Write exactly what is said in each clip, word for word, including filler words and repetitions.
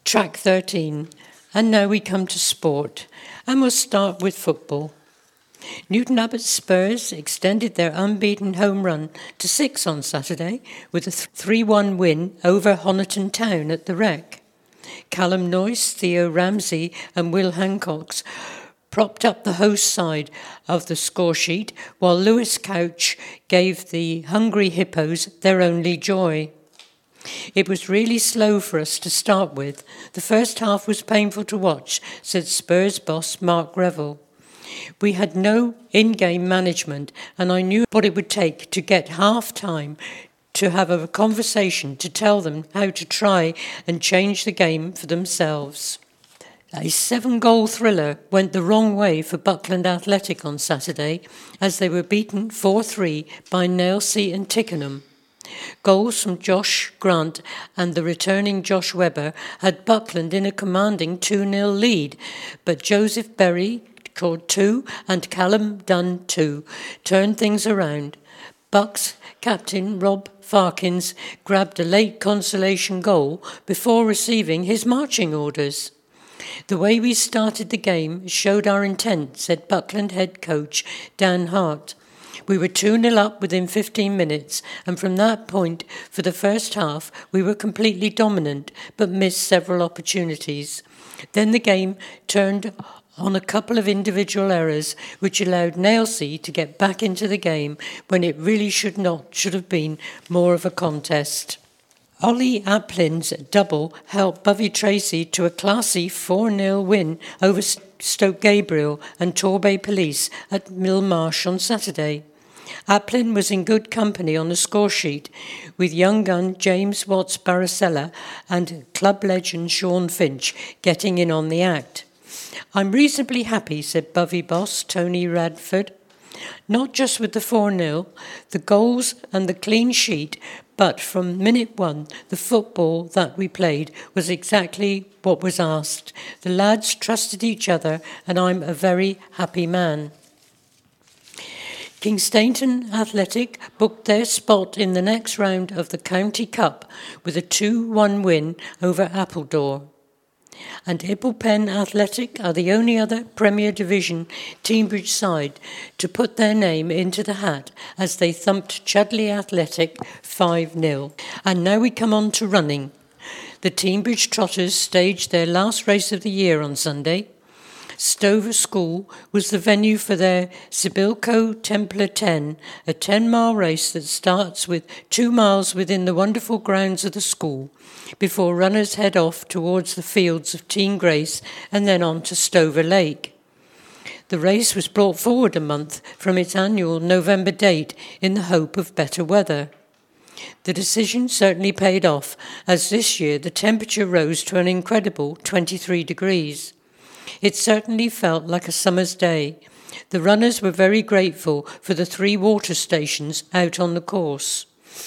Track thirteen. And now we come to sport, and we'll start with football. Newton Abbot Spurs extended their unbeaten home run to six on Saturday with a three one win over Honiton Town at the Rec. Callum Noyce, Theo Ramsey and Will Hancocks propped up the host side of the score sheet, while Lewis Couch gave the Hungry Hippos their only joy. It was really slow for us to start with. The first half was painful to watch, said Spurs boss Mark Revel. We had no in-game management, and I knew what it would take to get half-time to have a conversation to tell them how to try and change the game for themselves. A seven-goal thriller went the wrong way for Buckland Athletic on Saturday as they were beaten four three by Nailsea and Tickenham. Goals from Josh Grant and the returning Josh Webber had Buckland in a commanding two nil lead, but Joseph Berry scored two and Callum Dunn two turned things around. Bucks captain Rob Farkins grabbed a late consolation goal before receiving his marching orders. The way we started the game showed our intent, said Buckland head coach Dan Hart. We were two nil up within fifteen minutes, and from that point, for the first half, we were completely dominant, but missed several opportunities. Then the game turned on a couple of individual errors, which allowed Nailsea to get back into the game when it really should not, should have been more of a contest. Ollie Aplin's double helped Bovey Tracy to a classy four nil win over Stoke Gabriel and Torbay Police at Millmarsh on Saturday. Aplin was in good company on the score sheet, with young gun James Watts Baracella and club legend Sean Finch getting in on the act. I'm reasonably happy, said Bovey boss Tony Radford. Not just with the four nil, the goals and the clean sheet, but from minute one, the football that we played was exactly what was asked. The lads trusted each other, and I'm a very happy man. Kingstainton Athletic booked their spot in the next round of the County Cup with a two one win over Appledore. And Ipplepen Athletic are the only other Premier Division Teambridge side to put their name into the hat as they thumped Chudley Athletic five nil. And now we come on to running. The Teambridge Trotters staged their last race of the year on Sunday. Stover School was the venue for their Sibilco Templar ten, a ten-mile race that starts with two miles within the wonderful grounds of the school, before runners head off towards the fields of Teen Grace and then on to Stover Lake. The race was brought forward a month from its annual November date in the hope of better weather. The decision certainly paid off, as this year the temperature rose to an incredible twenty-three degrees. It certainly felt like a summer's day. The runners were very grateful for the three water stations out on the course.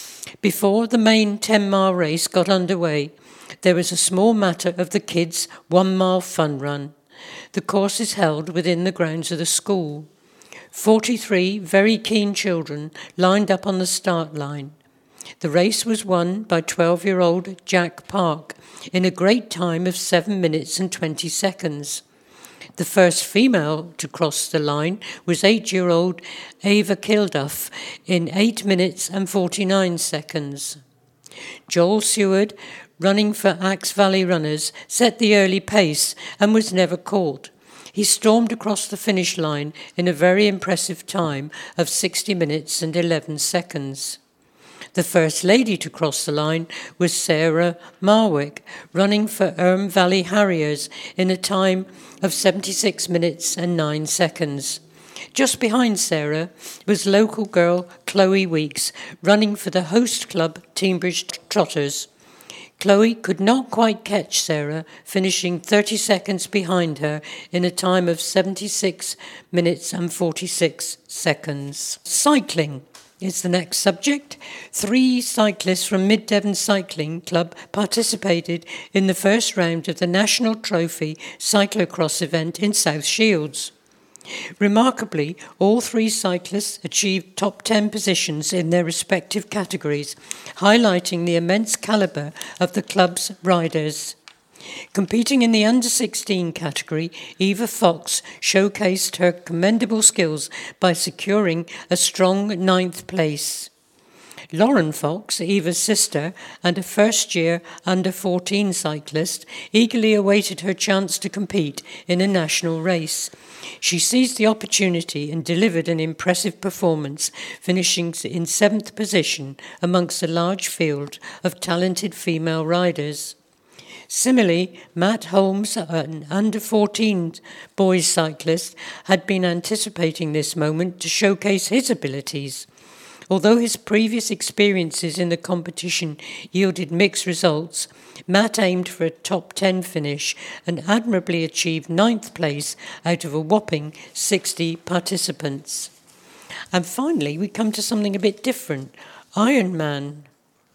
Before the main ten-mile race got underway, there was a small matter of the kids' one-mile fun run. The course is held within the grounds of the school. Forty-three very keen children lined up on the start line. The race was won by twelve-year-old Jack Park in a great time of seven minutes and twenty seconds. The first female to cross the line was eight-year-old Ava Kilduff in eight minutes and forty-nine seconds. Joel Seward, running for Axe Valley Runners, set the early pace and was never caught. He stormed across the finish line in a very impressive time of sixty minutes and eleven seconds. The first lady to cross the line was Sarah Marwick, running for Erm Valley Harriers in a time of seventy-six minutes and nine seconds. Just behind Sarah was local girl Chloe Weeks, running for the host club Teambridge Trotters. Chloe could not quite catch Sarah, finishing thirty seconds behind her in a time of seventy-six minutes and forty-six seconds. Cycling is the next subject. Three cyclists from Mid Devon Cycling Club participated in the first round of the National Trophy cyclocross event in South Shields. Remarkably, all three cyclists achieved top ten positions in their respective categories, highlighting the immense calibre of the club's riders. Competing in the under sixteen category, Eva Fox showcased her commendable skills by securing a strong ninth place. Lauren Fox, Eva's sister and a first-year under fourteen cyclist, eagerly awaited her chance to compete in a national race. She seized the opportunity and delivered an impressive performance, finishing in seventh position amongst a large field of talented female riders. Similarly, Matt Holmes, an under fourteen boys cyclist, had been anticipating this moment to showcase his abilities. Although his previous experiences in the competition yielded mixed results, Matt aimed for a top ten finish and admirably achieved ninth place out of a whopping sixty participants. And finally, we come to something a bit different, Ironman.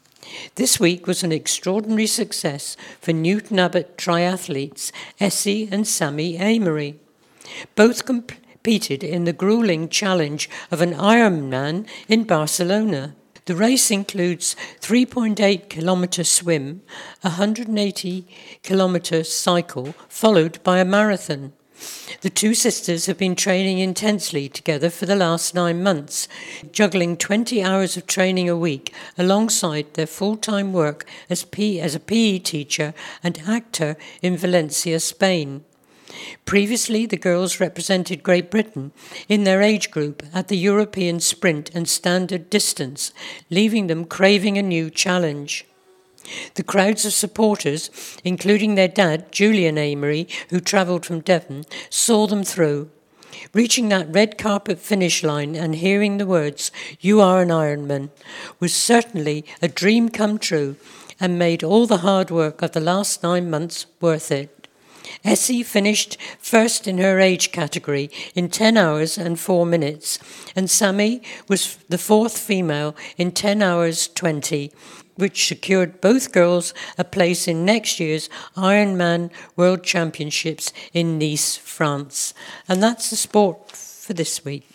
This week was an extraordinary success for Newton Abbot triathletes Essie and Sammy Amery. Both competed in the grueling challenge of an Ironman in Barcelona. The race includes three point eight kilometre swim, a one hundred eighty kilometre cycle, followed by a marathon. The two sisters have been training intensely together for the last nine months, juggling twenty hours of training a week alongside their full-time work as, P- as a P E teacher and actor in Valencia, Spain. Previously, the girls represented Great Britain in their age group at the European Sprint and Standard Distance, leaving them craving a new challenge. The crowds of supporters, including their dad, Julian Amery, who travelled from Devon, saw them through. Reaching that red carpet finish line and hearing the words, "You are an Ironman," was certainly a dream come true and made all the hard work of the last nine months worth it. Essie finished first in her age category in ten hours and four minutes, and Sammy was the fourth female in ten hours twenty, which secured both girls a place in next year's Ironman World Championships in Nice, France. And that's the sport for this week.